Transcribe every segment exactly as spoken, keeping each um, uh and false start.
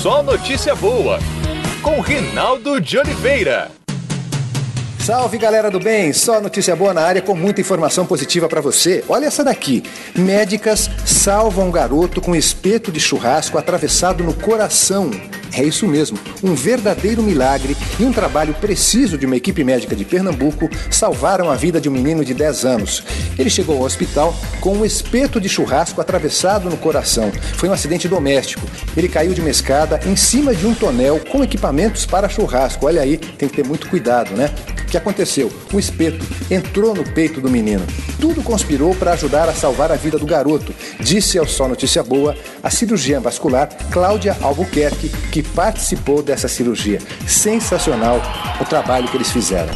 Só Notícia Boa, com Rinaldo de Oliveira. Salve, galera do bem, só notícia boa na área com muita informação positiva pra você. Olha essa daqui, médicas salvam um garoto com espeto de churrasco atravessado no coração. É isso mesmo, um verdadeiro milagre e um trabalho preciso de uma equipe médica de Pernambuco salvaram a vida de um menino de dez anos. Ele chegou ao hospital com um espeto de churrasco atravessado no coração. Foi um acidente doméstico. Ele caiu de uma escada em cima de um tonel com equipamentos para churrasco. Olha aí, tem que ter muito cuidado, né? O que aconteceu? O espeto entrou no peito do menino. Tudo conspirou para ajudar a salvar a vida do garoto, disse ao Só Notícia Boa a cirurgiã vascular Cláudia Albuquerque, que participou dessa cirurgia. Sensacional o trabalho que eles fizeram.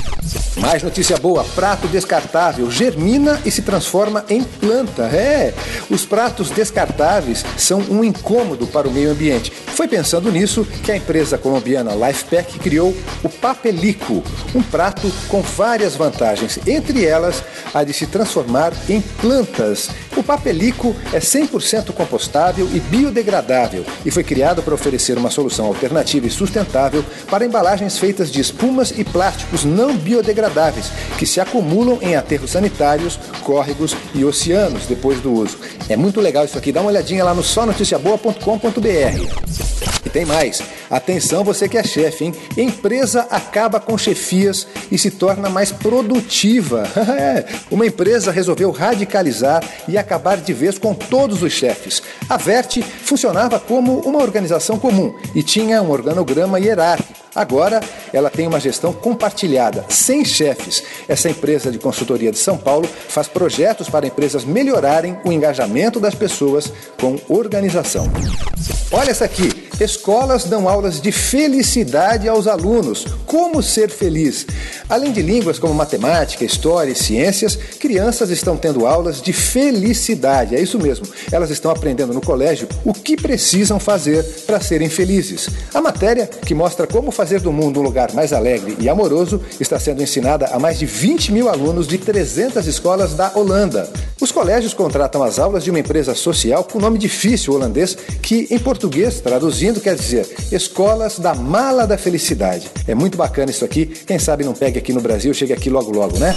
Mais notícia boa, prato descartável germina e se transforma em planta. É, os pratos descartáveis são um incômodo para o meio ambiente. Foi pensando nisso que a empresa colombiana Lifepack criou o Papelico, um prato com várias vantagens, entre elas a de se transformar em plantas. O Papelico é cem por cento compostável e biodegradável e foi criado para oferecer uma solução alternativa e sustentável para embalagens feitas de espumas e plásticos não biodegradáveis que se acumulam em aterros sanitários, córregos e oceanos depois do uso. É muito legal isso aqui, dá uma olhadinha lá no só notícia boa ponto com ponto b r. E tem mais. Atenção, você que é chefe, hein? Empresa acaba com chefias e se torna mais produtiva. Uma empresa resolveu radicalizar e acabar de vez com todos os chefes. A Verte funcionava como uma organização comum e tinha um organograma hierárquico. Agora, ela tem uma gestão compartilhada, sem chefes. Essa empresa de consultoria de São Paulo faz projetos para empresas melhorarem o engajamento das pessoas com organização. Olha essa aqui. Escolas dão aulas de felicidade aos alunos. Como ser feliz? Além de línguas como matemática, história e ciências, crianças estão tendo aulas de felicidade. É isso mesmo. Elas estão aprendendo no colégio o que precisam fazer para serem felizes. A matéria, que mostra como fazer do mundo um lugar mais alegre e amoroso, está sendo ensinada a mais de vinte mil alunos de trezentas escolas da Holanda. Os colégios contratam as aulas de uma empresa social com nome difícil holandês que, em português, traduzindo, quer dizer Escolas da Mala da Felicidade. É muito bacana isso aqui. Quem sabe não pegue aqui no Brasil, chegue aqui logo logo, né?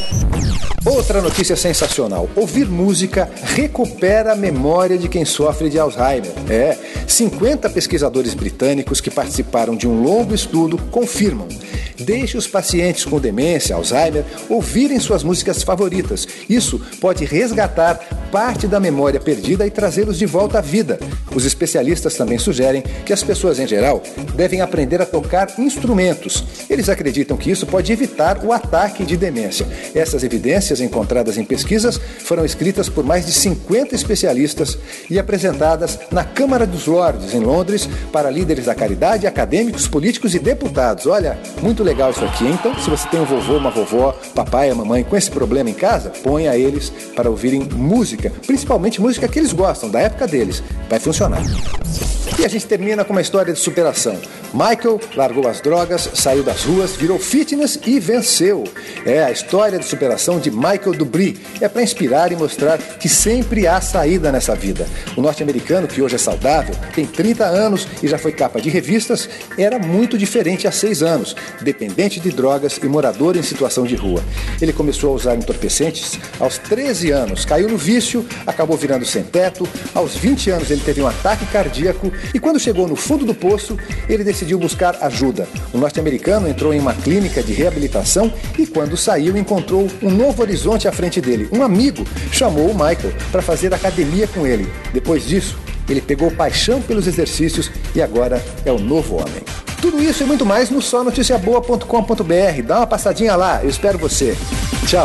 Outra notícia sensacional. Ouvir música recupera a memória de quem sofre de Alzheimer. É, cinquenta pesquisadores britânicos que participaram de um longo estudo confirmam. Deixe os pacientes com demência, Alzheimer, ouvirem suas músicas favoritas. Isso pode resgatar parte da memória perdida e trazê-los de volta à vida. Os especialistas também sugerem que as pessoas, em geral, devem aprender a tocar instrumentos. Eles acreditam que isso pode evitar o ataque de demência. Essas evidências encontradas em pesquisas foram escritas por mais de cinquenta especialistas e apresentadas na Câmara dos Lordes, em Londres, para líderes da caridade, acadêmicos, políticos e deputados. Olha, muito legal isso aqui. Então, se você tem um vovô, uma vovó, papai, a mamãe com esse problema em casa, ponha eles para ouvirem música, principalmente música que eles gostam, da época deles. Vai funcionar. E a gente termina com uma história de superação. Michael largou as drogas, saiu das ruas, virou fitness e venceu. É a história de superação de Michael Dubry. É para inspirar e mostrar que sempre há saída nessa vida. O norte-americano, que hoje é saudável, tem trinta anos e já foi capa de revistas, era muito diferente há seis anos, dependente de drogas e morador em situação de rua. Ele começou a usar entorpecentes aos treze anos, caiu no vício, acabou virando sem teto. Aos vinte anos ele teve um ataque cardíaco e quando chegou no fundo do poço, ele decidiu buscar ajuda. O norte-americano entrou em uma clínica de reabilitação e quando saiu encontrou um novo horizonte à frente dele. Um amigo chamou o Michael para fazer academia com ele. Depois disso, ele pegou paixão pelos exercícios e agora é o novo homem. Tudo isso e muito mais no só notícia boa ponto com ponto b r. Dá uma passadinha lá, eu espero você. Tchau.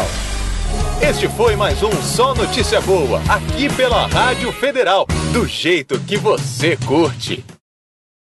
Este foi mais um Só Notícia Boa, aqui pela Rádio Federal, do jeito que você curte.